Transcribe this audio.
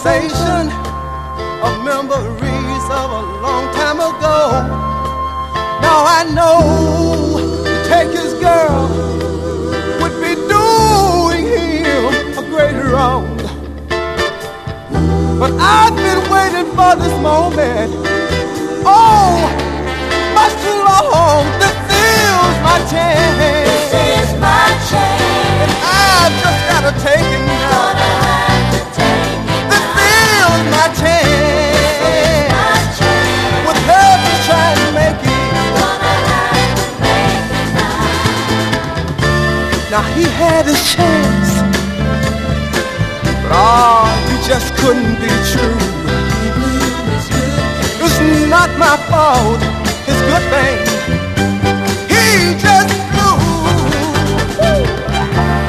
sensation of memories of a long time ago. Now I know to take his girl would be doing him a great wrong. But I've been waiting for this moment, oh, much too long. This is my chance. This is my chance. And I've just gotta take it now. Gonna have to take it This now. is my chance. My chance. With her just trying to make it. Gonna have to make it now. Now he had his chance, but oh, he just couldn't be true. It's not my fault, his good thing. He just